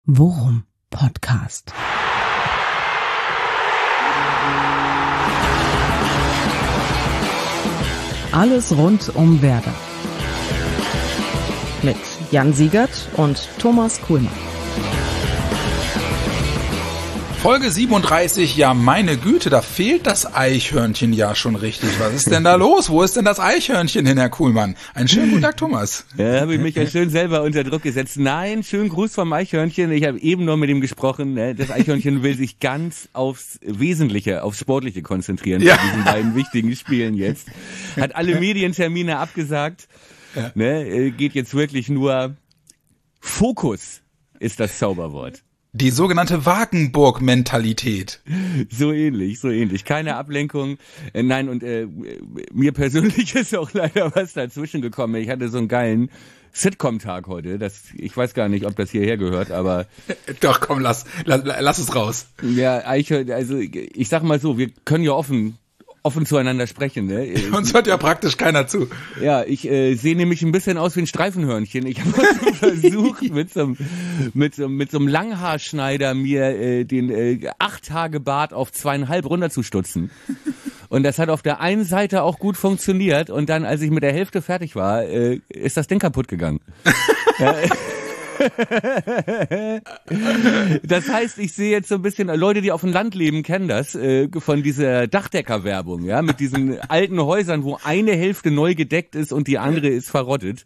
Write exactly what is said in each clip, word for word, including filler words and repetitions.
Worum Podcast. Alles rund um Werder. Mit Jan Siegert und Thomas Kuhlmann. Folge siebenunddreißig, ja meine Güte, da fehlt das Eichhörnchen ja schon richtig. Was ist denn da los? Wo ist denn das Eichhörnchen hin, Herr Kuhlmann? Einen schönen guten Tag, Thomas. Ja, habe ich mich ja schön selber unter Druck gesetzt. Nein, schönen Gruß vom Eichhörnchen. Ich habe eben noch mit ihm gesprochen. Das Eichhörnchen will sich ganz aufs Wesentliche, aufs Sportliche konzentrieren ja. bei diesen beiden wichtigen Spielen jetzt. Hat alle Medientermine abgesagt. Ja. Ne, geht jetzt wirklich nur Fokus ist das Zauberwort. Die sogenannte Wagenburg-Mentalität. So ähnlich, so ähnlich. Keine Ablenkung. Äh, nein, und äh, mir persönlich ist auch leider was dazwischen gekommen. Ich hatte so einen geilen Sitcom-Tag heute. Das, ich weiß gar nicht, ob das hierher gehört, aber... Doch, komm, lass, lass, lass es raus. Ja, also ich sag mal so, wir können ja offen... offen zueinander sprechen, ne? Uns hört ja praktisch keiner zu. Ja, ich äh, sehe nämlich ein bisschen aus wie ein Streifenhörnchen. Ich habe versucht, mit so, mit, so, mit so einem Langhaarschneider mir äh, den äh, acht Tage Bart auf zweieinhalb runterzustutzen. Und das hat auf der einen Seite auch gut funktioniert. Und dann, als ich mit der Hälfte fertig war, äh, ist das Ding kaputt gegangen. Ja, das heißt, ich sehe jetzt so ein bisschen, Leute, die auf dem Land leben, kennen das, äh, von dieser Dachdecker-Werbung, ja, mit diesen alten Häusern, wo eine Hälfte neu gedeckt ist und die andere ist verrottet.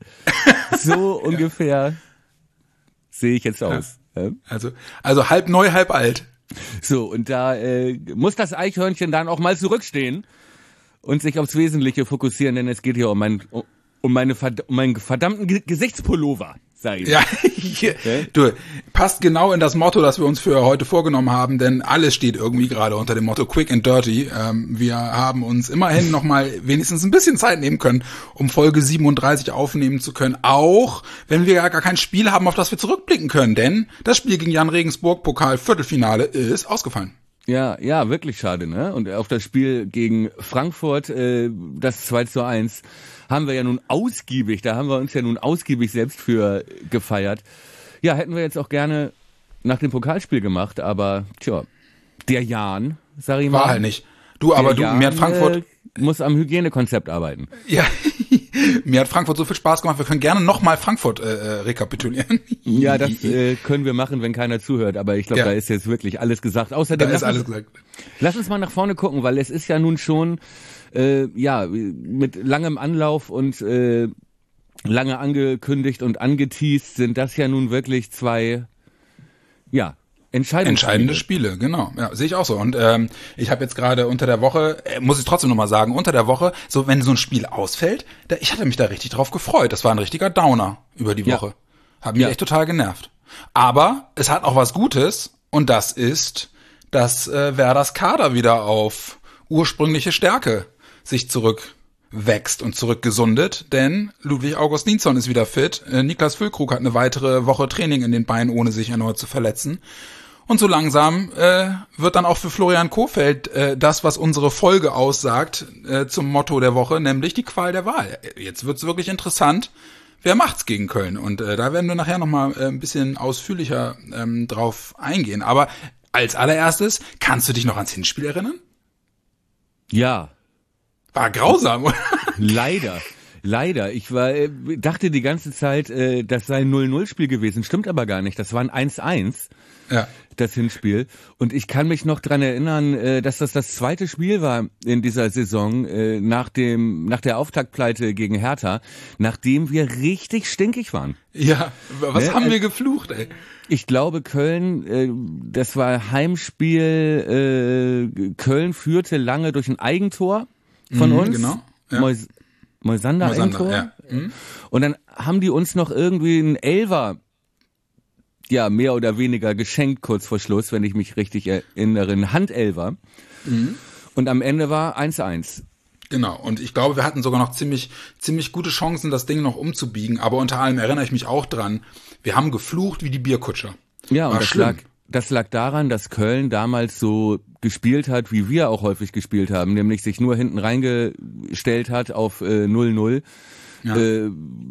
So ungefähr sehe ich jetzt aus. Ja. Also, also halb neu, halb alt. So, und da äh, muss das Eichhörnchen dann auch mal zurückstehen und sich aufs Wesentliche fokussieren, denn es geht hier um, mein, um, meine, um meinen verdammten G- Gesichtspullover. Ja, hier, du, passt genau in das Motto, das wir uns für heute vorgenommen haben, denn alles steht irgendwie gerade unter dem Motto Quick and Dirty. Ähm, wir haben uns immerhin nochmal wenigstens ein bisschen Zeit nehmen können, um Folge siebenunddreißig aufnehmen zu können, auch wenn wir ja gar kein Spiel haben, auf das wir zurückblicken können, denn das Spiel gegen Jan Regensburg, Pokal-Viertelfinale, ist ausgefallen. Ja, ja, wirklich schade, ne? Und auf das Spiel gegen Frankfurt, äh, das zwei zu eins, haben wir ja nun ausgiebig, da haben wir uns ja nun ausgiebig selbst für gefeiert. Ja, hätten wir jetzt auch gerne nach dem Pokalspiel gemacht, aber tja, der Jan, sag ich mal. War halt nicht. Du, aber du, Jan, mir hat Frankfurt... Äh, muss am Hygienekonzept arbeiten. Ja, mir hat Frankfurt so viel Spaß gemacht, wir können gerne nochmal Frankfurt äh, rekapitulieren. Ja, das äh, können wir machen, wenn keiner zuhört, aber ich glaube, ja. Da ist jetzt wirklich alles gesagt. Außerdem, da ist lass, alles uns, gesagt. Lass uns mal nach vorne gucken, weil es ist ja nun schon, äh, ja, mit langem Anlauf und äh, lange angekündigt und angeteast sind das ja nun wirklich zwei, ja, Entscheidende Spiele, genau. Ja, sehe ich auch so. Und ähm, ich habe jetzt gerade unter der Woche, äh, muss ich trotzdem nochmal sagen, unter der Woche, so wenn so ein Spiel ausfällt, da, ich hatte mich da richtig drauf gefreut. Das war ein richtiger Downer über die Woche. Ja. Hat mich ja. echt total genervt. Aber es hat auch was Gutes und das ist, dass äh, Werders Kader wieder auf ursprüngliche Stärke sich zurückwächst und zurückgesundet, denn Ludwig Augustinsson ist wieder fit. Äh, Niklas Füllkrug hat eine weitere Woche Training in den Beinen, ohne sich erneut zu verletzen. Und so langsam äh, wird dann auch für Florian Kohfeldt äh, das, was unsere Folge aussagt, äh, zum Motto der Woche, nämlich die Qual der Wahl. Jetzt wird's wirklich interessant, wer macht's gegen Köln? Und äh, da werden wir nachher nochmal äh, ein bisschen ausführlicher ähm, drauf eingehen. Aber als allererstes, kannst du dich noch ans Hinspiel erinnern? Ja. War grausam, oder? Leider. Leider. Ich war, dachte die ganze Zeit, äh, das sei ein null null Spiel gewesen. Stimmt aber gar nicht. Das war ein eins eins. Ja. Das Hinspiel. Und ich kann mich noch dran erinnern, äh, dass das das zweite Spiel war in dieser Saison, äh, nach dem, nach der Auftaktpleite gegen Hertha, nachdem wir richtig stinkig waren. Ja, was ne? haben wir geflucht, ey? Ich glaube, Köln, äh, das war Heimspiel, äh, Köln führte lange durch ein Eigentor von mhm, uns. Genau. Ja. Mois- Moisander, Eigentor. Ja. Mhm. Und dann haben die uns noch irgendwie einen Elfer, ja, mehr oder weniger geschenkt kurz vor Schluss, wenn ich mich richtig erinnere, ein Handelfer. Mhm. Und am Ende war eins eins. Genau, und ich glaube, wir hatten sogar noch ziemlich ziemlich gute Chancen, das Ding noch umzubiegen, aber unter allem erinnere ich mich auch dran, wir haben geflucht wie die Bierkutscher. Ja, und das lag, das lag daran, dass Köln damals so gespielt hat, wie wir auch häufig gespielt haben, nämlich sich nur hinten reingestellt hat auf äh, null null. ja. äh,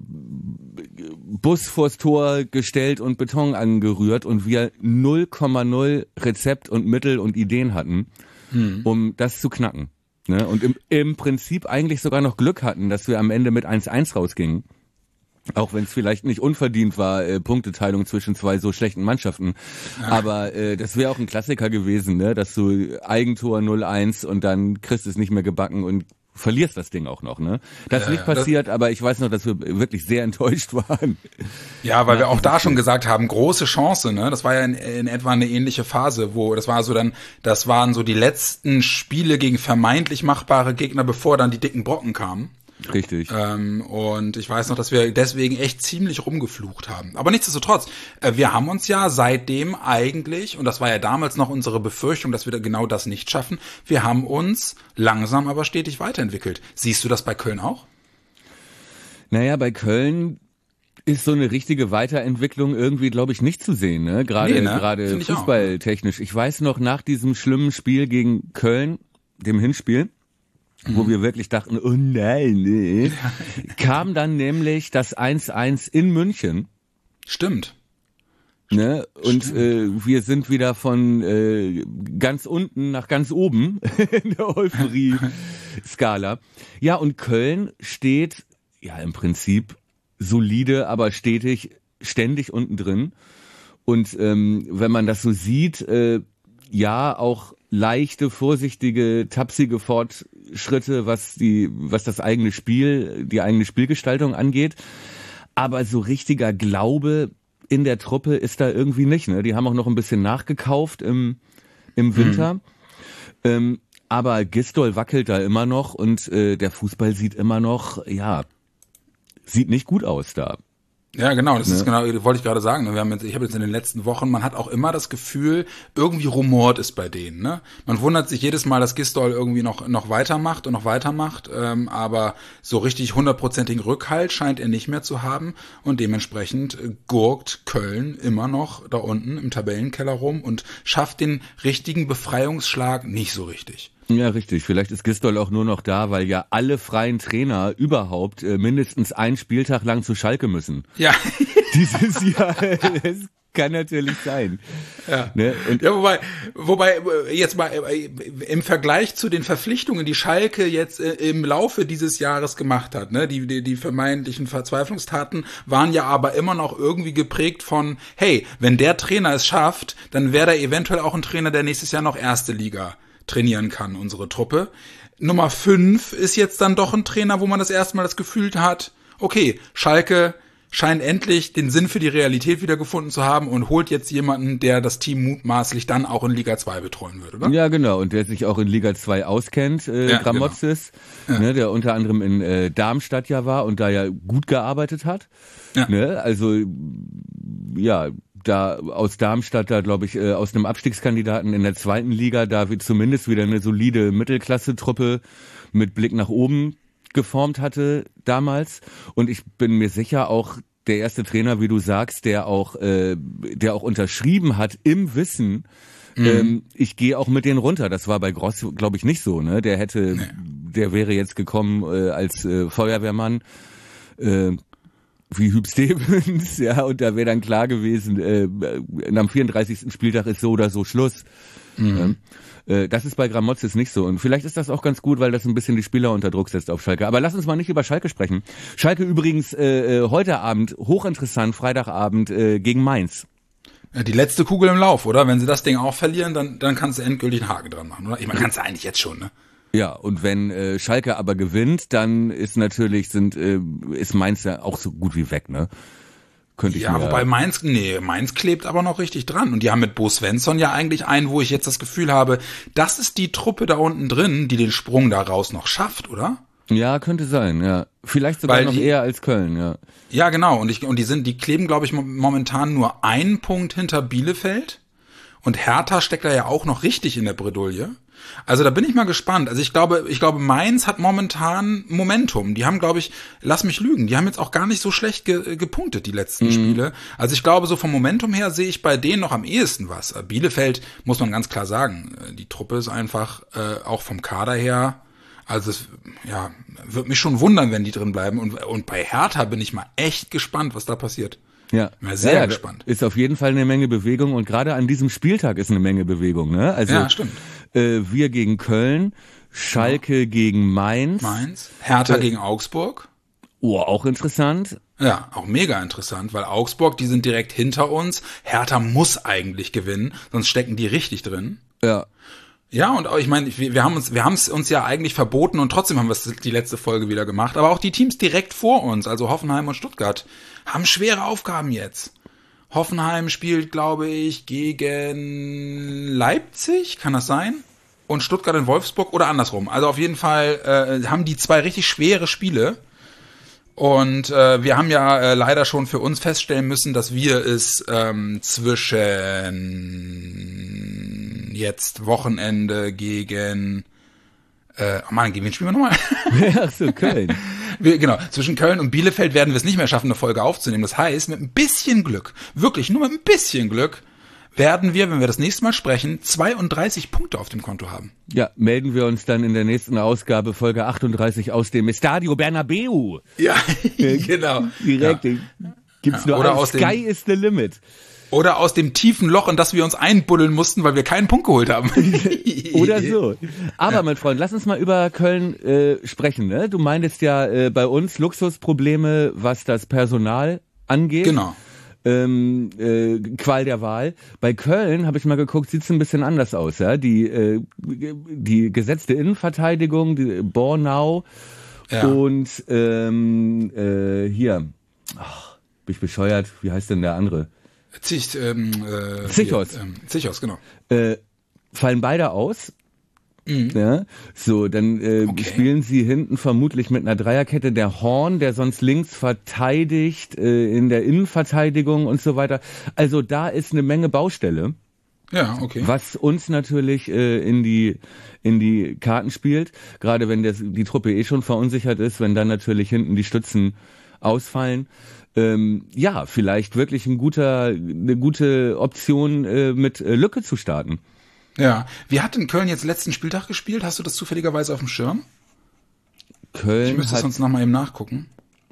Bus vors Tor gestellt und Beton angerührt und wir null Komma null Rezept und Mittel und Ideen hatten, hm. um das zu knacken. Ne? Und im, im Prinzip eigentlich sogar noch Glück hatten, dass wir am Ende mit eins eins rausgingen. Auch wenn es vielleicht nicht unverdient war, äh, Punkteteilung zwischen zwei so schlechten Mannschaften. Ja. Aber äh, das wäre auch ein Klassiker gewesen, ne? Dass du Eigentor null eins und dann kriegst du es nicht mehr gebacken und verlierst das Ding auch noch, ne? Das ist äh, nicht passiert, das, aber ich weiß noch, dass wir wirklich sehr enttäuscht waren. Ja, weil wir auch da schon gesagt haben, große Chance, ne? Das war ja in, in etwa eine ähnliche Phase, wo das war so dann, das waren so die letzten Spiele gegen vermeintlich machbare Gegner, bevor dann die dicken Brocken kamen. Richtig. Ähm, und ich weiß noch, dass wir deswegen echt ziemlich rumgeflucht haben. Aber nichtsdestotrotz, äh, wir haben uns ja seitdem eigentlich, und das war ja damals noch unsere Befürchtung, dass wir da genau das nicht schaffen, wir haben uns langsam aber stetig weiterentwickelt. Siehst du das bei Köln auch? Naja, bei Köln ist so eine richtige Weiterentwicklung irgendwie, glaube ich, nicht zu sehen, ne? Gerade, nee, ne? gerade fußballtechnisch. Ich weiß noch, nach diesem schlimmen Spiel gegen Köln, dem Hinspiel, wo wir wirklich dachten, oh nein, nee, kam dann nämlich das eins eins in München. Stimmt. Ne? Und Stimmt. Äh, wir sind wieder von äh, ganz unten nach ganz oben in der Euphorie-Skala. Ja, und Köln steht ja im Prinzip solide, aber stetig, ständig unten drin. Und ähm, wenn man das so sieht, äh, ja, auch leichte, vorsichtige, tapsige Fortschritte, was die, was das eigene Spiel, die eigene Spielgestaltung angeht. Aber so richtiger Glaube in der Truppe ist da irgendwie nicht, ne? Die haben auch noch ein bisschen nachgekauft im, im Winter. Mhm. Ähm, aber Gistol wackelt da immer noch und äh, der Fußball sieht immer noch, ja, sieht nicht gut aus da. Ja, genau, das ja. ist genau, wollte ich gerade sagen. Wir haben jetzt, ich habe jetzt in den letzten Wochen, man hat auch immer das Gefühl, irgendwie rumort ist bei denen, ne? Man wundert sich jedes Mal, dass Gistol irgendwie noch noch weitermacht und noch weitermacht, ähm, aber so richtig hundertprozentigen Rückhalt scheint er nicht mehr zu haben und dementsprechend gurkt Köln immer noch da unten im Tabellenkeller rum und schafft den richtigen Befreiungsschlag nicht so richtig. Ja, richtig. Vielleicht ist Gistol auch nur noch da, weil ja alle freien Trainer überhaupt äh, mindestens einen Spieltag lang zu Schalke müssen. Ja. Dieses Jahr, das kann natürlich sein. Ja. Ne? Und ja, wobei, wobei jetzt mal im Vergleich zu den Verpflichtungen, die Schalke jetzt im Laufe dieses Jahres gemacht hat, ne, die, die, die vermeintlichen Verzweiflungstaten waren ja aber immer noch irgendwie geprägt von, hey, wenn der Trainer es schafft, dann wäre da eventuell auch ein Trainer, der nächstes Jahr noch erste Liga trainieren kann, unsere Truppe. Nummer fünf ist jetzt dann doch ein Trainer, wo man das erste Mal das Gefühl hat, okay, Schalke scheint endlich den Sinn für die Realität wiedergefunden zu haben und holt jetzt jemanden, der das Team mutmaßlich dann auch in Liga zwei betreuen wird, oder? Ja, genau, und der sich auch in Liga zwei auskennt, äh, ja, Gramotzes, genau. Ja. Ne, der unter anderem in äh, Darmstadt ja war und da ja gut gearbeitet hat. Ja. Ne, also, ja, da aus Darmstadt, da glaube ich, äh, aus einem Abstiegskandidaten in der zweiten Liga, da wird zumindest wieder eine solide Mittelklasse-Truppe mit Blick nach oben geformt hatte damals. Und ich bin mir sicher, auch der erste Trainer, wie du sagst, der auch, äh, der auch unterschrieben hat im Wissen, mhm. ähm, ich gehe auch mit denen runter. Das war bei Gross, glaube ich, nicht so. Ne, der hätte, nee. der wäre jetzt gekommen äh, als äh, Feuerwehrmann. Äh, wie Hüb Stevens, ja, und da wäre dann klar gewesen, äh, am vierunddreißigsten Spieltag ist so oder so Schluss. Mhm. Äh, das ist bei Gramotzes nicht so. Und vielleicht ist das auch ganz gut, weil das ein bisschen die Spieler unter Druck setzt auf Schalke. Aber lass uns mal nicht über Schalke sprechen. Schalke übrigens äh, heute Abend, hochinteressant, Freitagabend äh, gegen Mainz. Ja, die letzte Kugel im Lauf, oder? Wenn sie das Ding auch verlieren, dann, dann kannst du endgültig einen Haken dran machen, oder? Ich meine, kannst du eigentlich jetzt schon, ne? Ja, und wenn äh, Schalke aber gewinnt, dann ist natürlich, sind äh, ist Mainz ja auch so gut wie weg, ne? Könnte ich ja, mir, wobei Mainz, nee, Mainz klebt aber noch richtig dran. Und die haben mit Bo Svensson ja eigentlich einen, wo ich jetzt das Gefühl habe, das ist die Truppe da unten drin, die den Sprung da raus noch schafft, oder? Ja, könnte sein, ja. Vielleicht sogar Weil noch die, eher als Köln, ja. Ja, genau. Und ich, und die sind, die kleben, glaube ich, momentan nur einen Punkt hinter Bielefeld. Und Hertha steckt da ja auch noch richtig in der Bredouille. Also da bin ich mal gespannt. Also ich glaube, ich glaube, Mainz hat momentan Momentum. Die haben, glaube ich, lass mich lügen, die haben jetzt auch gar nicht so schlecht ge- gepunktet, die letzten mhm. Spiele. Also ich glaube, so vom Momentum her sehe ich bei denen noch am ehesten was. Bielefeld, muss man ganz klar sagen, die Truppe ist einfach äh, auch vom Kader her Also es, ja, wird mich schon wundern, wenn die drin bleiben. Und, und bei Hertha bin ich mal echt gespannt, was da passiert. Ja, ja sehr ja, gespannt. Ist auf jeden Fall eine Menge Bewegung und gerade an diesem Spieltag ist eine Menge Bewegung. Ne? Also ja, stimmt. Äh, wir gegen Köln, Schalke ja. gegen Mainz. Mainz. Hertha äh, gegen Augsburg. Oh, auch interessant. Ja, auch mega interessant, weil Augsburg, die sind direkt hinter uns. Hertha muss eigentlich gewinnen, sonst stecken die richtig drin. Ja. Ja, und auch, ich meine, wir, wir haben uns, wir haben es uns ja eigentlich verboten und trotzdem haben wir es die letzte Folge wieder gemacht. Aber auch die Teams direkt vor uns, also Hoffenheim und Stuttgart, haben schwere Aufgaben jetzt. Hoffenheim spielt, glaube ich, gegen Leipzig, kann das sein? Und Stuttgart in Wolfsburg oder andersrum. Also auf jeden Fall äh, haben die zwei richtig schwere Spiele. Und äh, wir haben ja äh, leider schon für uns feststellen müssen, dass wir es ähm, zwischen jetzt Wochenende gegen äh, oh Mann, gegen wen spielen wir nochmal? Ach so, Köln. Wir, genau, zwischen Köln und Bielefeld werden wir es nicht mehr schaffen, eine Folge aufzunehmen. Das heißt, mit ein bisschen Glück, wirklich nur mit ein bisschen Glück, werden wir, wenn wir das nächste Mal sprechen, zweiunddreißig Punkte auf dem Konto haben. Ja, melden wir uns dann in der nächsten Ausgabe, Folge achtunddreißig aus dem Estadio Bernabeu. Ja, genau. Direkt, ja. Gibt's ja. nur Oder ein, aus Sky dem, is the limit. Oder aus dem tiefen Loch, in das wir uns einbuddeln mussten, weil wir keinen Punkt geholt haben. Oder so. Aber, ja. mein Freund, lass uns mal über Köln äh, sprechen. Ne? Du meintest ja äh, bei uns Luxusprobleme, was das Personal angeht. Genau. Ähm, äh, Qual der Wahl. Bei Köln, habe ich mal geguckt, sieht's ein bisschen anders aus. Ja? Die, äh, die gesetzte Innenverteidigung, die Bornau ja. und ähm, äh, hier, ach, bin ich bescheuert, wie heißt denn der andere? Zicht, ähm, äh, Zichos. Hier, ähm, Zichos, genau. Äh, fallen beide aus. Mhm. Ja, so, dann äh, okay. spielen sie hinten vermutlich mit einer Dreierkette. Der Horn, der sonst links verteidigt, äh, in der Innenverteidigung und so weiter. Also da ist eine Menge Baustelle. Ja, okay. Was uns natürlich äh, in die in die Karten spielt, gerade wenn der, die Truppe eh schon verunsichert ist, wenn dann natürlich hinten die Stützen ausfallen. Ähm, ja, vielleicht wirklich ein guter, eine gute Option, äh, mit äh, Lücke zu starten. Ja. Wie hat denn Köln jetzt letzten Spieltag gespielt? Hast du das zufälligerweise auf dem Schirm? Köln Ich müsste es sonst nochmal eben nachgucken.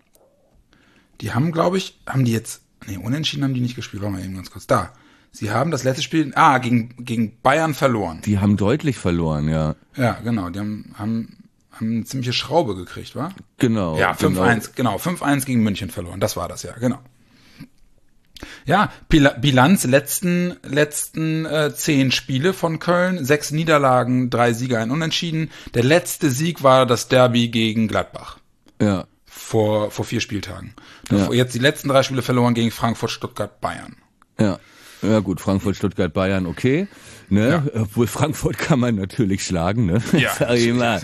Die haben, glaube ich, haben die jetzt, nee, unentschieden haben die nicht gespielt. Warte mal eben ganz kurz. Da. Sie haben das letzte Spiel, ah, gegen, gegen Bayern verloren. Die haben deutlich verloren, ja. Ja, genau. Die haben, haben, haben eine ziemliche Schraube gekriegt, wa? Genau. Ja, fünf eins, genau. fünf eins gegen München verloren. Das war das, ja, genau. Ja, Bilanz letzten letzten äh, zehn Spiele von Köln, sechs Niederlagen, drei Siege, ein Unentschieden. Der letzte Sieg war das Derby gegen Gladbach. Ja. Vor vor vier Spieltagen. Ja. Jetzt die letzten drei Spiele verloren gegen Frankfurt, Stuttgart, Bayern. Ja. Ja gut, Frankfurt, Stuttgart, Bayern, okay. Ne? Ja. Obwohl Frankfurt kann man natürlich schlagen, ne? Ja. Sag ich mal.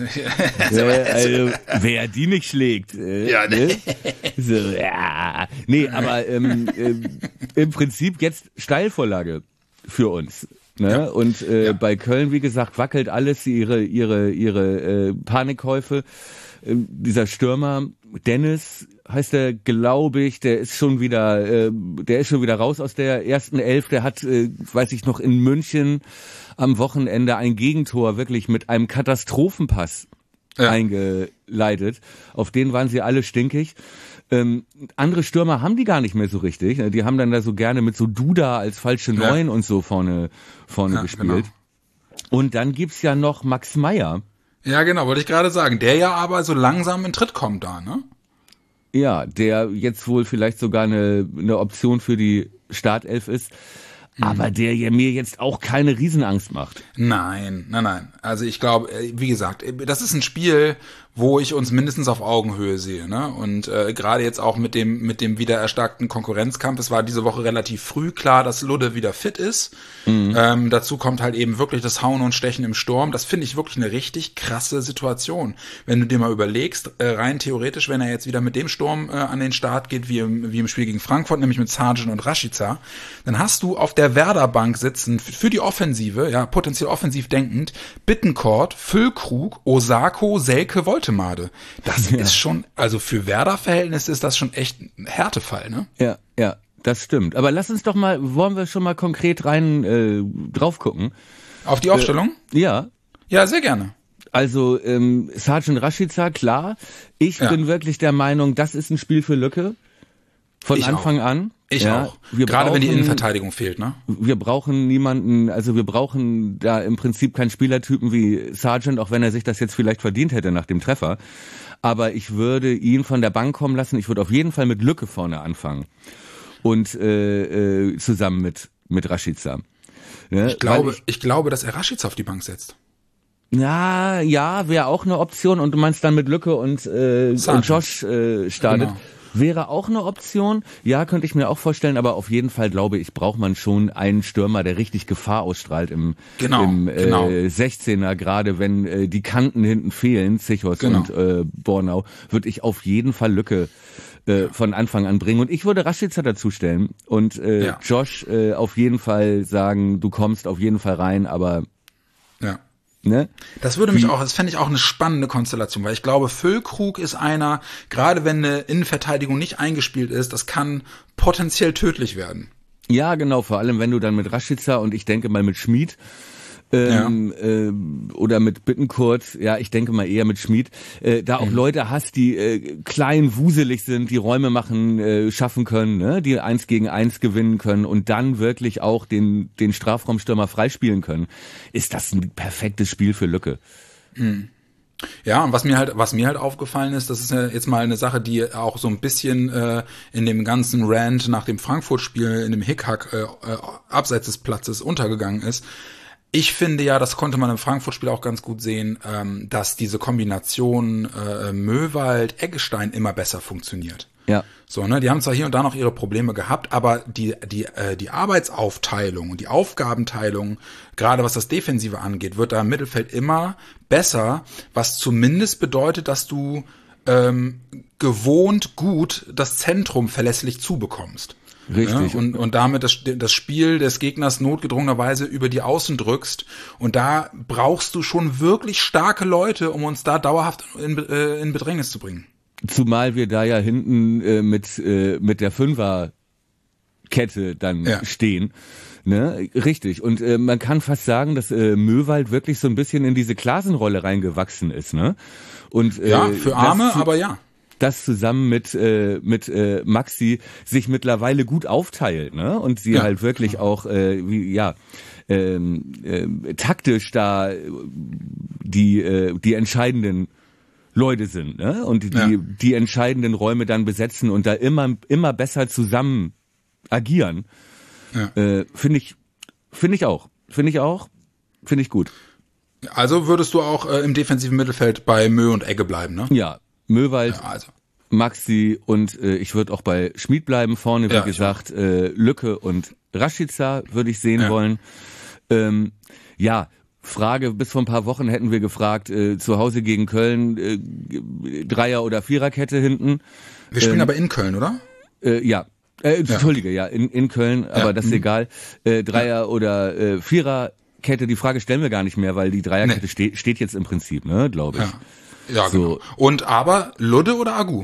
äh, also, wer die nicht schlägt. Äh, ja, ne? So, ja. Nee, aber ähm, äh, im Prinzip jetzt Steilvorlage für uns. Ne? Ja. Und äh, ja. bei Köln, wie gesagt, wackelt alles, ihre ihre ihre äh, Panikkäufe. Äh, dieser Stürmer Dennis heißt der, glaube ich, der ist schon wieder, äh, der ist schon wieder raus aus der ersten Elf. Der hat, äh, weiß ich noch, in München am Wochenende ein Gegentor wirklich mit einem Katastrophenpass ja. eingeleitet. Auf den waren sie alle stinkig. Ähm, andere Stürmer haben die gar nicht mehr so richtig. Die haben dann da so gerne mit so Duda als falsche Neun ja. und so vorne vorne ja, gespielt. Genau. Und dann gibt's ja noch Max Meyer. Ja, genau, wollte ich gerade sagen. Der ja aber so langsam in Tritt kommt da, ne? Ja, der jetzt wohl vielleicht sogar eine, eine Option für die Startelf ist, mhm. aber der ja mir jetzt auch keine Riesenangst macht. Nein, nein, nein. Also ich glaube, wie gesagt, das ist ein Spiel, wo ich uns mindestens auf Augenhöhe sehe, ne? Und äh, gerade jetzt auch mit dem mit dem wieder erstarkten Konkurrenzkampf, es war diese Woche relativ früh klar, dass Ludde wieder fit ist. Mhm. Ähm, dazu kommt halt eben wirklich das Hauen und Stechen im Sturm. Das finde ich wirklich eine richtig krasse Situation. Wenn du dir mal überlegst, äh, rein theoretisch, wenn er jetzt wieder mit dem Sturm äh, an den Start geht, wie im, wie im Spiel gegen Frankfurt, nämlich mit Sargent und Rashica, dann hast du auf der Werder-Bank sitzen für die Offensive, ja, potenziell offensiv denkend, Bittencourt, Füllkrug, Osako, Selke, Woltemade. Das ja. ist schon, also für Werder-Verhältnisse ist das schon echt ein Härtefall, ne? Ja, ja, das stimmt. Aber lass uns doch mal, wollen wir schon mal konkret rein äh, drauf gucken? Auf die Aufstellung? Äh, ja. Ja, sehr gerne. Also ähm, Sergeant Rashica, klar. Ich ja. bin wirklich der Meinung, das ist ein Spiel für Lücke. Von ich Anfang auch. an. Ich ja, auch. Wir Gerade brauchen, wenn die Innenverteidigung fehlt, ne? Wir brauchen niemanden, also wir brauchen da im Prinzip keinen Spielertypen wie Sergeant, auch wenn er sich das jetzt vielleicht verdient hätte nach dem Treffer. Aber ich würde ihn von der Bank kommen lassen. Ich würde auf jeden Fall mit Lücke vorne anfangen. Und äh, äh, zusammen mit, mit Rashica. Ja, ich glaube, ich, ich glaube, dass er Rashica auf die Bank setzt. Ja, ja, wäre auch eine Option. Und du meinst dann mit Lücke und, äh, und Josh äh, startet. Genau. Wäre auch eine Option. Ja, könnte ich mir auch vorstellen. Aber auf jeden Fall, glaube ich, braucht man schon einen Stürmer, der richtig Gefahr ausstrahlt im, genau, im äh, genau. sechzehner. Gerade wenn äh, die Kanten hinten fehlen, Zichos genau. und äh, Bornau, würde ich auf jeden Fall Lücke äh, von Anfang an bringen. Und ich würde Rashica dazustellen. Und äh, ja. Josh äh, auf jeden Fall sagen, du kommst auf jeden Fall rein, aber... Ja. Ne? Das würde mich auch, das fände ich auch eine spannende Konstellation, weil ich glaube, Füllkrug ist einer, gerade wenn eine Innenverteidigung nicht eingespielt ist, das kann potenziell tödlich werden. Ja, genau, vor allem wenn du dann mit Rashica und ich denke mal mit Schmid ähm, ja. äh, oder mit Bittencourt, ja, ich denke mal eher mit Schmid, äh, da auch mhm. Leute hast, die äh, klein, wuselig sind, die Räume machen, äh, schaffen können, ne? Die eins gegen eins gewinnen können und dann wirklich auch den den Strafraumstürmer freispielen können, ist das ein perfektes Spiel für Lücke. Mhm. Ja, und was mir halt, was mir halt aufgefallen ist, das ist ja jetzt mal eine Sache, die auch so ein bisschen äh, in dem ganzen Rant nach dem Frankfurt-Spiel, in dem Hickhack äh, äh, abseits des Platzes untergegangen ist. Ich finde ja, das konnte man im Frankfurt-Spiel auch ganz gut sehen, ähm, dass diese Kombination äh, Möwald-Eggestein immer besser funktioniert. Ja. So, ne, die haben zwar hier und da noch ihre Probleme gehabt, aber die die äh, die Arbeitsaufteilung und die Aufgabenteilung, gerade was das Defensive angeht, wird da im Mittelfeld immer besser, was zumindest bedeutet, dass du ähm, gewohnt gut das Zentrum verlässlich zubekommst. Richtig. Ja, und, und damit das, das Spiel des Gegners notgedrungenerweise über die Außen drückst. Und da brauchst du schon wirklich starke Leute, um uns da dauerhaft in, äh, in Bedrängnis zu bringen. Zumal wir da ja hinten äh, mit äh, mit der Fünferkette dann ja. stehen. Ne? Richtig. Und äh, man kann fast sagen, dass äh, Möwald wirklich so ein bisschen in diese Klasenrolle reingewachsen ist. Ne? Und, äh, ja, für Arme, das, aber ja. das zusammen mit äh, mit äh, Maxi sich mittlerweile gut aufteilt, ne? Und sie ja. halt wirklich auch äh, wie ja ähm, äh, taktisch da die äh, die entscheidenden Leute sind, ne? Und die ja. die entscheidenden Räume dann besetzen und da immer immer besser zusammen agieren. Ja. Äh, finde ich finde ich auch, finde ich auch, finde ich gut. Also würdest du auch äh, im defensiven Mittelfeld bei Mö und Egge bleiben, ne? Ja. Möwald, ja, also. Maxi und äh, ich würde auch bei Schmid bleiben vorne, wie ja, gesagt, äh, Lücke und Rashica würde ich sehen ja. wollen. Ähm, ja, Frage, bis vor ein paar Wochen hätten wir gefragt, äh, zu Hause gegen Köln, äh, Dreier- oder Viererkette hinten. Wir spielen ähm, aber in Köln, oder? Äh, ja, äh, Entschuldige, ja, ja in, in Köln, aber ja. das ist mhm. egal. Äh, Dreier- ja. oder äh, Viererkette, die Frage stellen wir gar nicht mehr, weil die Dreierkette nee. steht, steht jetzt im Prinzip, ne, glaube ich. Ja. Ja, so. Genau. Und aber Ludde oder Agu?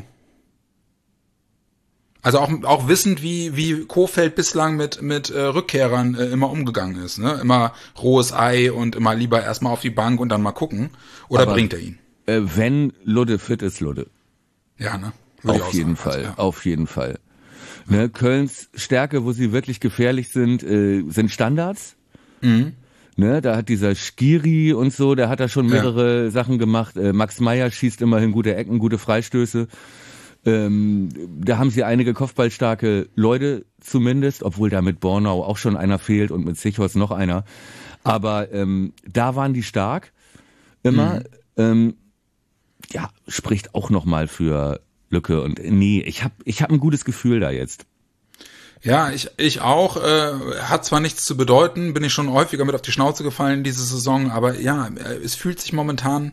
Also auch auch wissend, wie wie Kohfeldt bislang mit mit äh, Rückkehrern äh, immer umgegangen ist, ne? Immer rohes Ei und immer lieber erstmal auf die Bank und dann mal gucken. Oder aber, bringt er ihn? Äh, wenn Ludde fit ist, Ludde. Ja, ne? Würde auf jeden sagen, Fall, also, ja. auf jeden Fall. Ja. Ne, Kölns Stärke, wo sie wirklich gefährlich sind, äh, sind Standards. Mhm. Ne, da hat dieser Skiri und so, der hat da schon mehrere ja. Sachen gemacht. Äh, Max Meyer schießt immerhin gute Ecken, gute Freistöße. Ähm, da haben sie einige kopfballstarke Leute zumindest, obwohl da mit Bornau auch schon einer fehlt und mit Zichos noch einer. Aber ähm, da waren die stark immer. Mhm. Ähm, ja, spricht auch nochmal für Lücke. Und nee, ich hab, ich hab ein gutes Gefühl da jetzt. Ja, ich ich auch. Äh, hat zwar nichts zu bedeuten, bin ich schon häufiger mit auf die Schnauze gefallen diese Saison, aber ja, es fühlt sich momentan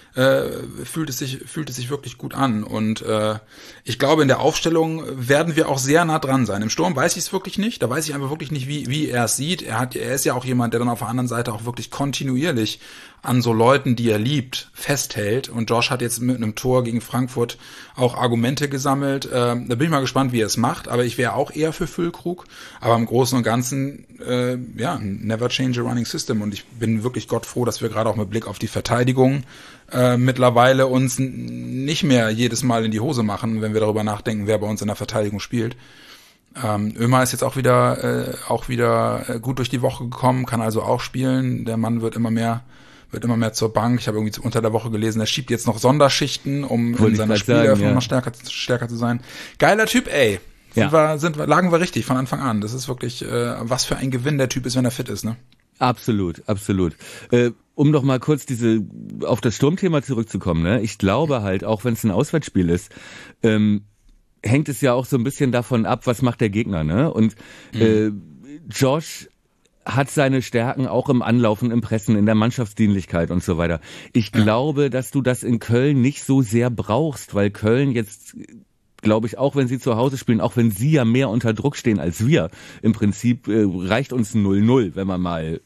äh, fühlt es sich fühlt es sich wirklich gut an. Und äh, ich glaube, in der Aufstellung werden wir auch sehr nah dran sein. Im Sturm weiß ich es wirklich nicht. Da weiß ich einfach wirklich nicht, wie wie er es sieht. Er hat, er ist ja auch jemand, der dann auf der anderen Seite auch wirklich kontinuierlich an so Leuten, die er liebt, festhält. Und Josh hat jetzt mit einem Tor gegen Frankfurt auch Argumente gesammelt. Ähm, da bin ich mal gespannt, wie er es macht. Aber ich wäre auch eher für Füllkrug. Aber im Großen und Ganzen, äh, ja, never change a running system. Und ich bin wirklich gottfroh, dass wir gerade auch mit Blick auf die Verteidigung äh, mittlerweile uns n- nicht mehr jedes Mal in die Hose machen, wenn wir darüber nachdenken, wer bei uns in der Verteidigung spielt. Ähm, Ömer ist jetzt auch wieder äh, auch wieder äh, gut durch die Woche gekommen, kann also auch spielen. Der Mann wird immer mehr wird immer mehr zur Bank. Ich habe irgendwie unter der Woche gelesen, er schiebt jetzt noch Sonderschichten, um Wollte in seiner Spieleröffnung ja. noch stärker, stärker zu sein. Geiler Typ, ey. Sind Ja. wir, sind wir, lagen wir richtig von Anfang an. Das ist wirklich, äh, was für ein Gewinn der Typ ist, wenn er fit ist, ne? Absolut, absolut. Äh, um noch mal kurz diese auf das Sturmthema zurückzukommen, ne? Ich glaube halt, auch wenn es ein Auswärtsspiel ist, ähm, hängt es ja auch so ein bisschen davon ab, was macht der Gegner, ne? Und mhm. äh, Josh hat seine Stärken auch im Anlaufen, im Pressen, in der Mannschaftsdienlichkeit und so weiter. Ich ja. glaube, dass du das in Köln nicht so sehr brauchst, weil Köln jetzt, glaube ich, auch wenn sie zu Hause spielen, auch wenn sie ja mehr unter Druck stehen als wir, im Prinzip äh, reicht uns ein null null, wenn man mal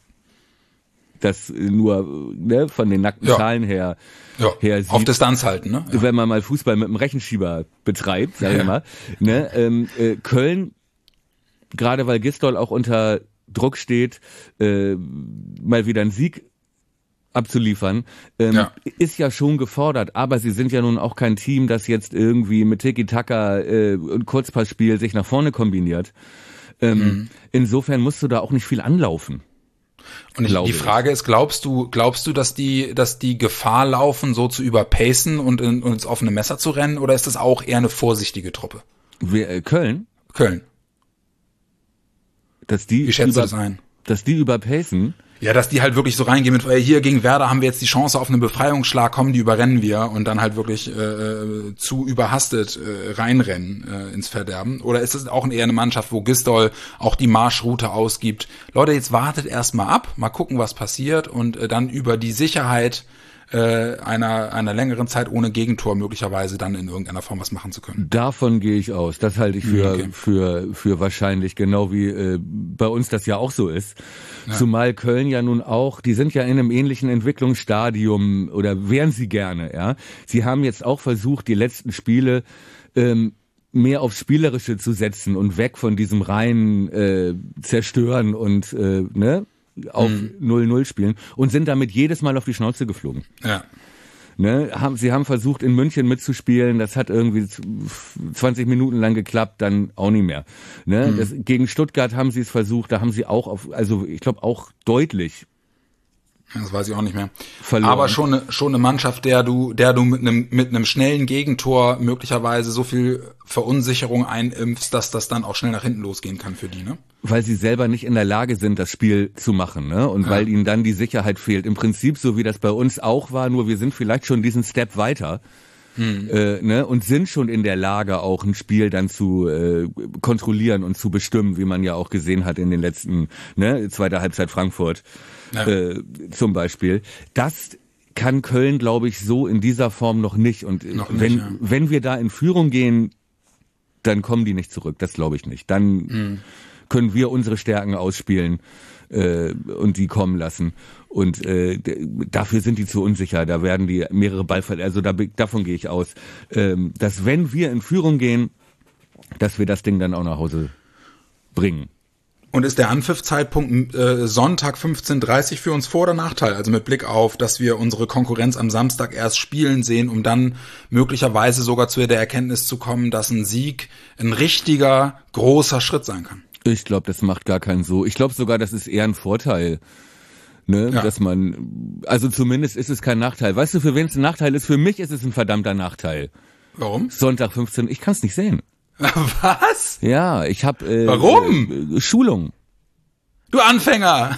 das nur ne, von den nackten ja. Zahlen her, ja. her sieht. Auf Distanz halten, ne? Ja. Wenn man mal Fußball mit einem Rechenschieber betreibt, sagen wir ja. mal. Ne, ähm, äh, Köln, gerade weil Gisdol auch unter Druck steht, äh, mal wieder einen Sieg abzuliefern, ähm, ja. ist ja schon gefordert, aber sie sind ja nun auch kein Team, das jetzt irgendwie mit Tiki-Taka äh, und Kurzpassspiel sich nach vorne kombiniert. Ähm, mhm. Insofern musst du da auch nicht viel anlaufen. Und ich, die Frage ist, glaubst du, glaubst du, dass die, dass die Gefahr laufen, so zu überpacen und, in, und ins offene Messer zu rennen, oder ist das auch eher eine vorsichtige Truppe? Wir, äh, Köln? Köln. Dass die Wie schätzt über, du das ein? Dass die überpacen? Ja, dass die halt wirklich so reingehen mit, hier gegen Werder haben wir jetzt die Chance auf einen Befreiungsschlag, kommen, die überrennen wir und dann halt wirklich äh, zu überhastet äh, reinrennen äh, ins Verderben. Oder ist es auch eher eine Mannschaft, wo Gisdol auch die Marschroute ausgibt? Leute, jetzt wartet erst mal ab, mal gucken, was passiert und äh, dann über die Sicherheit äh, einer einer längeren Zeit ohne Gegentor möglicherweise dann in irgendeiner Form was machen zu können. Davon gehe ich aus. Das halte ich für okay. für für wahrscheinlich, genau wie äh, bei uns das ja auch so ist. Ja. Zumal Köln ja nun auch, die sind ja in einem ähnlichen Entwicklungsstadium oder wären sie gerne, ja. Sie haben jetzt auch versucht, die letzten Spiele ähm, mehr aufs Spielerische zu setzen und weg von diesem reinen äh, Zerstören und äh, ne auf null null spielen und sind damit jedes Mal auf die Schnauze geflogen. Ja. Ne, haben, sie haben versucht, in München mitzuspielen, das hat irgendwie zwanzig Minuten lang geklappt, dann auch nicht mehr. Ne, mhm. das, gegen Stuttgart haben sie es versucht, da haben sie auch, auf, also ich glaube auch deutlich. Das weiß ich auch nicht mehr. Verloren. Aber schon eine, schon eine Mannschaft, der du, der du mit einem, mit einem schnellen Gegentor möglicherweise so viel Verunsicherung einimpfst, dass das dann auch schnell nach hinten losgehen kann für die, ne? Weil sie selber nicht in der Lage sind, das Spiel zu machen, ne? Und ja. weil ihnen dann die Sicherheit fehlt. Im Prinzip so, wie das bei uns auch war, nur wir sind vielleicht schon diesen Step weiter. Hm. Äh, ne, und sind schon in der Lage, auch ein Spiel dann zu äh, kontrollieren und zu bestimmen, wie man ja auch gesehen hat in den letzten, ne, zweiter Halbzeit Frankfurt ja. äh, zum Beispiel. Das kann Köln, glaube ich, so in dieser Form noch nicht. Und noch nicht, wenn ja. wenn wir da in Führung gehen, dann kommen die nicht zurück. Das glaube ich nicht. Dann hm. können wir unsere Stärken ausspielen äh, und die kommen lassen. Und äh, dafür sind die zu unsicher. Da werden die mehrere Ballverluste, also da, davon gehe ich aus, ähm, dass wenn wir in Führung gehen, dass wir das Ding dann auch nach Hause bringen. Und ist der Anpfiffzeitpunkt äh, Sonntag fünfzehn Uhr dreißig für uns Vor- oder Nachteil? Also mit Blick auf, dass wir unsere Konkurrenz am Samstag erst spielen sehen, um dann möglicherweise sogar zu der Erkenntnis zu kommen, dass ein Sieg ein richtiger, großer Schritt sein kann. Ich glaube, das macht gar keinen so. Ich glaube sogar, das ist eher ein Vorteil. Ne, ja. Dass man, also zumindest ist es kein Nachteil. Weißt du, für wen es ein Nachteil ist? Für mich ist es ein verdammter Nachteil. Warum? Sonntag fünfzehn, ich kann es nicht sehen. Was? Ja, ich habe äh, Warum? Äh, Schulung. Du Anfänger!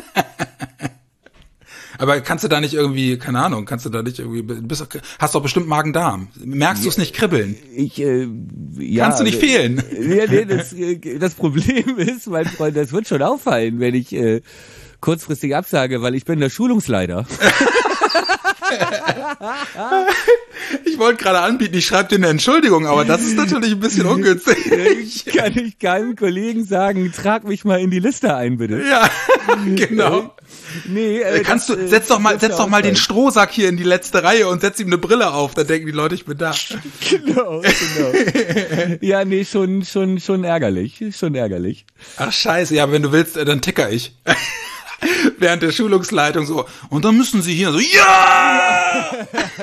Aber kannst du da nicht irgendwie, keine Ahnung, kannst du da nicht irgendwie, bist, hast doch bestimmt Magen-Darm. Merkst du es nicht kribbeln? Ich, äh, ja. Kannst du nicht fehlen? Ja, nee, das, das Problem ist, mein Freund, das wird schon auffallen, wenn ich äh, kurzfristig absage, weil ich bin der Schulungsleiter. Ich wollte gerade anbieten, ich schreibe dir eine Entschuldigung, aber das ist natürlich ein bisschen ungünstig. Kann ich keinem Kollegen sagen, trag mich mal in die Liste ein, bitte. Ja, genau. Nee, äh, Kannst das, du, setz doch mal, setz doch mal den sein. Strohsack hier in die letzte Reihe und setz ihm eine Brille auf, dann denken die Leute, ich bin da. Genau, genau. Ja, nee, schon, schon, schon ärgerlich, schon ärgerlich. Ach scheiße, ja, wenn du willst, dann ticker ich. Während der Schulungsleitung so, und dann müssen sie hier so, ja!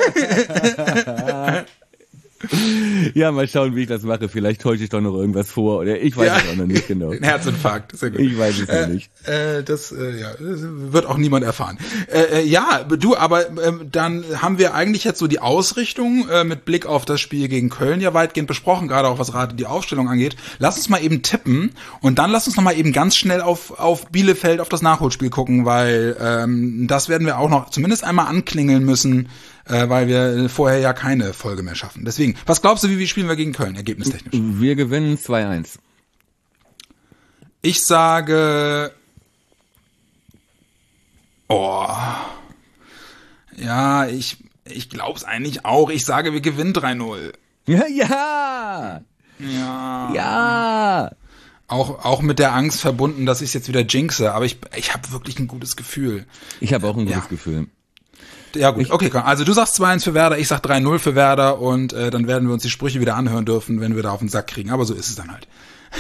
Ja, mal schauen, wie ich das mache. Vielleicht täusche ich doch noch irgendwas vor oder ich weiß Ja. es auch noch nicht genau. Ein Herzinfarkt, sehr gut. Ich weiß es noch nicht. Äh, das äh, ja, das wird auch niemand erfahren. Äh, äh, ja, du, aber äh, dann haben wir eigentlich jetzt so die Ausrichtung äh, mit Blick auf das Spiel gegen Köln ja weitgehend besprochen, gerade auch was gerade die Aufstellung angeht. Lass uns mal eben tippen und dann lass uns noch mal eben ganz schnell auf auf Bielefeld, auf das Nachholspiel gucken, weil ähm, das werden wir auch noch zumindest einmal anklingeln müssen, äh, weil wir vorher ja keine Folge mehr schaffen. Deswegen, was glaubst du, wie, wie spielen wir gegen Köln, ergebnistechnisch? Wir gewinnen zwei eins. Ich sage, oh, ja, ich, ich glaub's eigentlich auch. Ich sage, wir gewinnen drei null. Ja, ja, Ja. ja. Auch, auch mit der Angst verbunden, dass ich jetzt wieder jinxe, aber ich, ich habe wirklich ein gutes Gefühl. Ich habe auch ein gutes Ja. Gefühl. Ja gut, okay, komm. Also du sagst zwei eins für Werder, ich sag drei null für Werder und äh, dann werden wir uns die Sprüche wieder anhören dürfen, wenn wir da auf den Sack kriegen. Aber so ist es dann halt.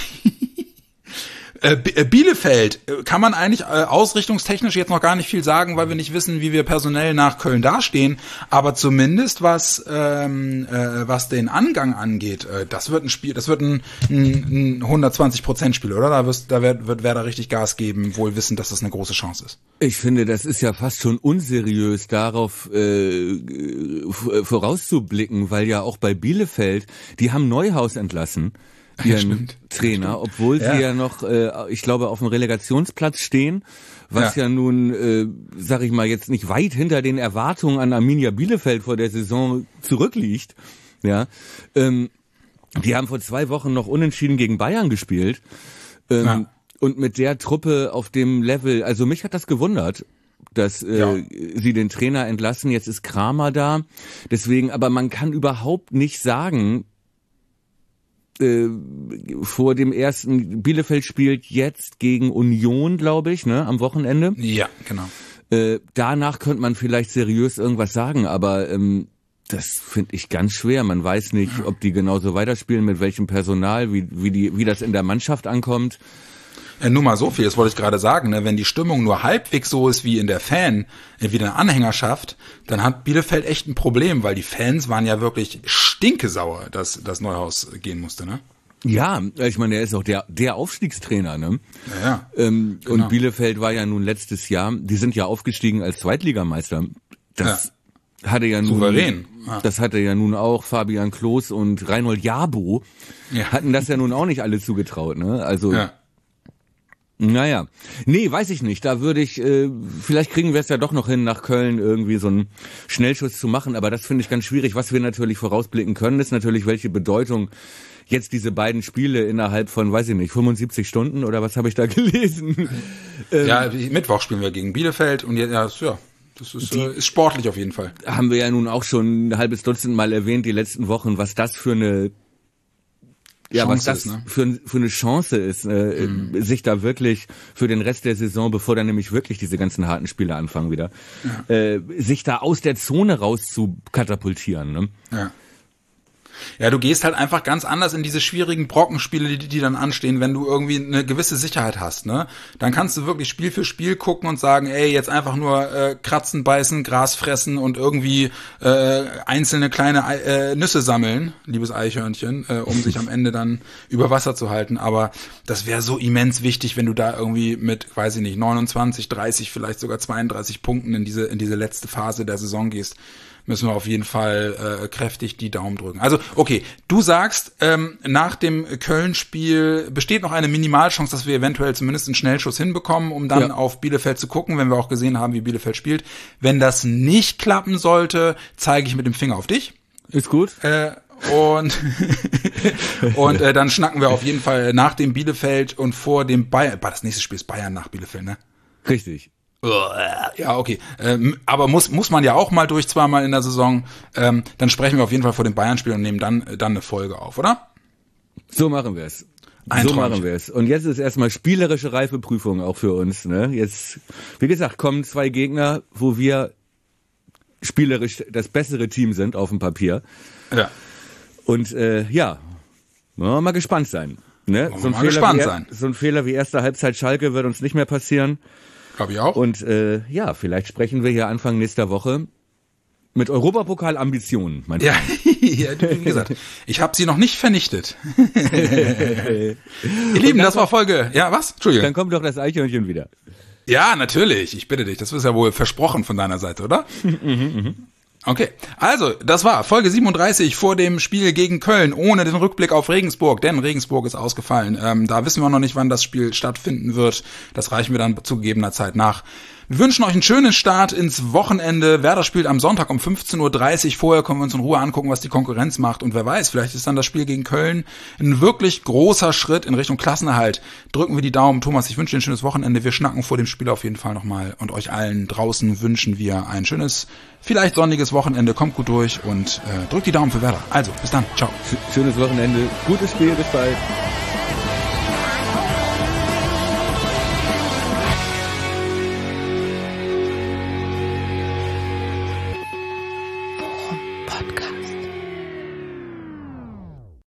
äh, Bielefeld, kann man eigentlich äh, ausrichtungstechnisch jetzt noch gar nicht viel sagen, weil wir nicht wissen, wie wir personell nach Köln dastehen. Aber zumindest was ähm, äh, was den Angang angeht, äh, das wird ein Spiel, das wird ein, ein, ein hundertzwanzig Prozent Spiel, oder? Da, wirst, da wird, wird Werder richtig Gas geben, wohl wissend, dass das eine große Chance ist. Ich finde, das ist ja fast schon unseriös, darauf äh, vorauszublicken, weil ja auch bei Bielefeld, die haben Neuhaus entlassen, ihren Stimmt. Trainer, Stimmt. obwohl Ja. sie ja noch, äh, ich glaube, auf dem Relegationsplatz stehen, was ja, Ja. ja nun, äh, sag ich mal, jetzt nicht weit hinter den Erwartungen an Arminia Bielefeld vor der Saison zurückliegt. Ja, ähm, die haben vor zwei Wochen noch unentschieden gegen Bayern gespielt. Ähm, Ja. Und mit der Truppe auf dem Level, also mich hat das gewundert, dass äh, Ja. sie den Trainer entlassen. Jetzt ist Kramer da. Deswegen, aber man kann überhaupt nicht sagen, äh, vor dem ersten, Bielefeld spielt jetzt gegen Union, glaube ich, ne, am Wochenende. Ja, genau. Äh, danach könnte man vielleicht seriös irgendwas sagen, aber ähm, das finde ich ganz schwer. Man weiß nicht, ob die genauso weiterspielen, mit welchem Personal, wie, wie, die, wie das in der Mannschaft ankommt. Ja, nur mal so viel, das wollte ich gerade sagen, ne? Wenn die Stimmung nur halbwegs so ist wie in der Fan, wie in der Anhängerschaft, dann hat Bielefeld echt ein Problem, weil die Fans waren ja wirklich stinkesauer, dass das Neuhaus gehen musste, ne? Ja, ich meine, er ist auch der, der Aufstiegstrainer, ne? Ja, ja. Ähm, Genau. Und Bielefeld war ja nun letztes Jahr, die sind ja aufgestiegen als Zweitligameister. Das hatte ja nun, Souverän. Ja. das hatte ja nun auch Fabian Klos und Reinhold Jabo, Ja. hatten das ja nun auch nicht alle zugetraut, ne? Also, Ja. naja. Nee, weiß ich nicht. Da würde ich, äh, vielleicht kriegen wir es ja doch noch hin, nach Köln irgendwie so einen Schnellschuss zu machen, aber das finde ich ganz schwierig. Was wir natürlich vorausblicken können, ist natürlich, welche Bedeutung jetzt diese beiden Spiele innerhalb von, weiß ich nicht, fünfundsiebzig Stunden oder was habe ich da gelesen? Ja, Mittwoch spielen wir gegen Bielefeld und ja, das, ja, das ist, äh, ist sportlich auf jeden Fall. Haben wir ja nun auch schon ein halbes Dutzend Mal erwähnt, die letzten Wochen, was das für eine ja, Chance was das ist, ne? für, für eine Chance ist, äh, Mhm. sich da wirklich für den Rest der Saison, bevor dann nämlich wirklich diese ganzen harten Spiele anfangen wieder, Ja. äh, sich da aus der Zone raus zu katapultieren. Ne? Ja. Ja, du gehst halt einfach ganz anders in diese schwierigen Brockenspiele, die, die dann anstehen, wenn du irgendwie eine gewisse Sicherheit hast, ne? Dann kannst du wirklich Spiel für Spiel gucken und sagen, ey, jetzt einfach nur äh, kratzen, beißen, Gras fressen und irgendwie äh, einzelne kleine äh, Nüsse sammeln, liebes Eichhörnchen, äh, um sich am Ende dann über Wasser zu halten. Aber das wäre so immens wichtig, wenn du da irgendwie mit, weiß ich nicht, neunundzwanzig, dreißig, vielleicht sogar zweiunddreißig Punkten in diese in diese letzte Phase der Saison gehst. Müssen wir auf jeden Fall äh, kräftig die Daumen drücken. Also, okay, du sagst, ähm, nach dem Köln-Spiel besteht noch eine Minimalchance, dass wir eventuell zumindest einen Schnellschuss hinbekommen, um dann Ja. auf Bielefeld zu gucken, wenn wir auch gesehen haben, wie Bielefeld spielt. Wenn das nicht klappen sollte, zeige ich mit dem Finger auf dich. Ist gut. Äh, und und äh, dann schnacken wir auf jeden Fall nach dem Bielefeld und vor dem Bayern. Das nächste Spiel ist Bayern nach Bielefeld, ne? Richtig. Ja, okay. Ähm, aber muss muss man ja auch mal durch, zweimal in der Saison. Ähm, dann sprechen wir auf jeden Fall vor dem Bayern-Spiel und nehmen dann dann eine Folge auf, oder? So machen wir es. So machen wir es. Und jetzt ist erstmal spielerische Reifeprüfung auch für uns. Ne? Jetzt, wie gesagt, kommen zwei Gegner, wo wir spielerisch das bessere Team sind auf dem Papier. Ja. Und äh, ja, wollen wir mal gespannt sein. Ne? So ein, mal Fehler gespannt wie, sein. so ein Fehler wie erste Halbzeit Schalke wird uns nicht mehr passieren. Glaube ich auch. Und äh, ja, vielleicht sprechen wir hier Anfang nächster Woche mit Europapokal-Ambitionen. Mein ja, ja, wie gesagt, ich habe sie noch nicht vernichtet. Ihr Lieben, das war Folge. Ja, was? Entschuldigung. Dann kommt doch das Eichhörnchen wieder. Ja, natürlich. Ich bitte dich. Das ist ja wohl versprochen von deiner Seite, oder? Okay, also das war Folge siebenunddreißig vor dem Spiel gegen Köln ohne den Rückblick auf Regensburg, denn Regensburg ist ausgefallen. Ähm, da wissen wir noch nicht, wann das Spiel stattfinden wird. Das reichen wir dann zu gegebener Zeit nach. Wir wünschen euch einen schönen Start ins Wochenende. Werder spielt am Sonntag um fünfzehn Uhr dreißig. Vorher können wir uns in Ruhe angucken, was die Konkurrenz macht. Und wer weiß, vielleicht ist dann das Spiel gegen Köln ein wirklich großer Schritt in Richtung Klassenerhalt. Drücken wir die Daumen. Thomas, ich wünsche dir ein schönes Wochenende. Wir schnacken vor dem Spiel auf jeden Fall nochmal. Und euch allen draußen wünschen wir ein schönes, vielleicht sonniges Wochenende. Kommt gut durch und äh, drückt die Daumen für Werder. Also, bis dann. Ciao. Schönes Wochenende. Gutes Spiel. Bis bald.